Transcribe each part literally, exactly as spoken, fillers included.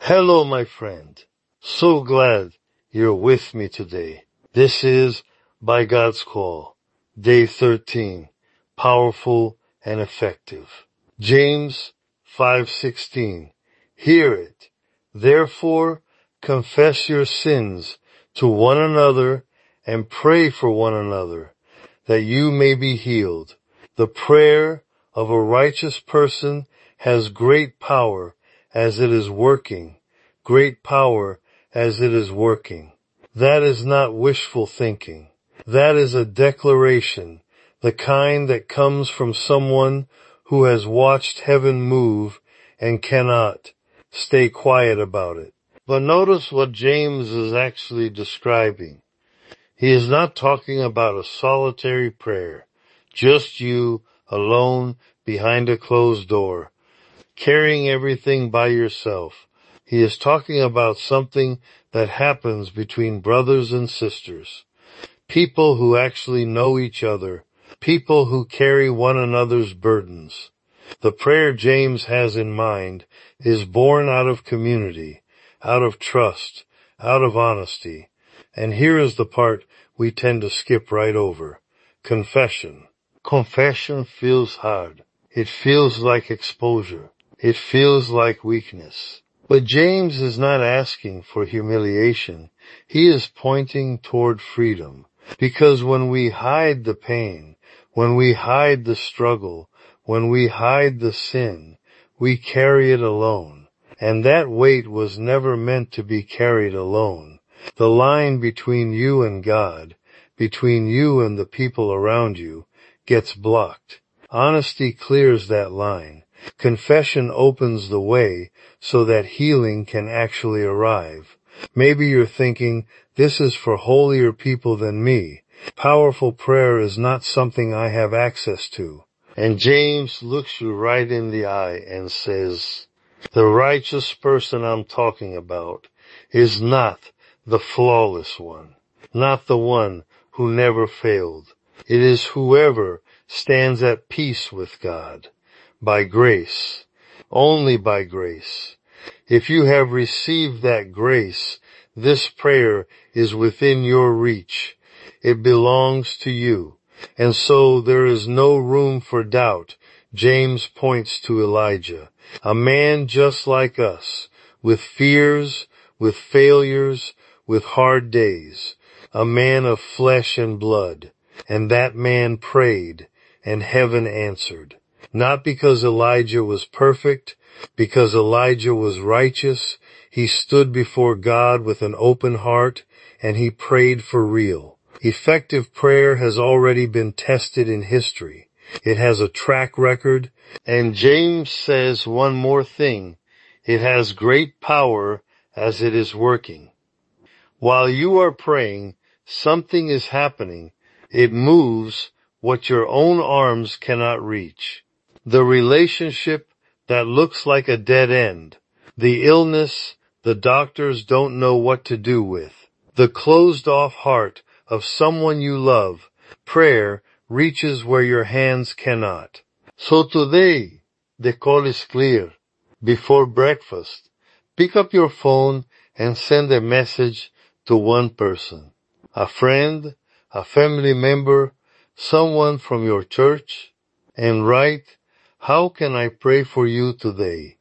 Hello, my friend. So glad you're with me today. This is By God's Call, Day thirteen, Powerful and Effective. James five sixteen. Hear it. Therefore, confess your sins to one another and pray for one another, that you may be healed. The prayer of a righteous person has great power as it is working, great power as it is working. That is not wishful thinking. That is a declaration, the kind that comes from someone who has watched heaven move and cannot stay quiet about it. But notice what James is actually describing. He is not talking about a solitary prayer, just you alone behind a closed door, carrying everything by yourself. He is talking about something that happens between brothers and sisters, people who actually know each other, people who carry one another's burdens. The prayer James has in mind is born out of community, out of trust, out of honesty. And here is the part we tend to skip right over. Confession. Confession feels hard. It feels like exposure. It feels like weakness. But James is not asking for humiliation. He is pointing toward freedom. Because when we hide the pain, when we hide the struggle, when we hide the sin, we carry it alone. And that weight was never meant to be carried alone. The line between you and God, between you and the people around you, gets blocked. Honesty clears that line. Confession opens the way so that healing can actually arrive. Maybe you're thinking, this is for holier people than me. Powerful prayer is not something I have access to. And James looks you right in the eye and says, the righteous person I'm talking about is not the flawless one, not the one who never failed. It is whoever stands at peace with God. By grace, only by grace. If you have received that grace, this prayer is within your reach. It belongs to you. And so there is no room for doubt. James points to Elijah, a man just like us, with fears, with failures, with hard days, a man of flesh and blood. And that man prayed, and heaven answered. Not because Elijah was perfect, because Elijah was righteous. He stood before God with an open heart, and he prayed for real. Effective prayer has already been tested in history. It has a track record, and James says one more thing. It has great power as it is working. While you are praying, something is happening. It moves what your own arms cannot reach. The relationship that looks like a dead end. The illness the doctors don't know what to do with. The closed-off heart of someone you love. Prayer reaches where your hands cannot. So today, the call is clear. Before breakfast, pick up your phone and send a message to one person. A friend, a family member, someone from your church, and write, how can I pray for you today?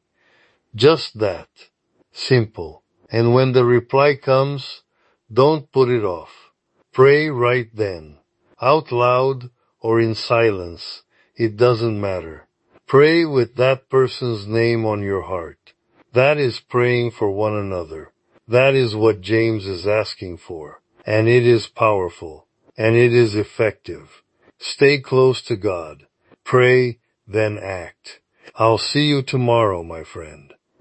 Just that. Simple. And when the reply comes, don't put it off. Pray right then. Out loud or in silence. It doesn't matter. Pray with that person's name on your heart. That is praying for one another. That is what James is asking for. And it is powerful. And it is effective. Stay close to God. Pray, then act. I'll see you tomorrow, my friend.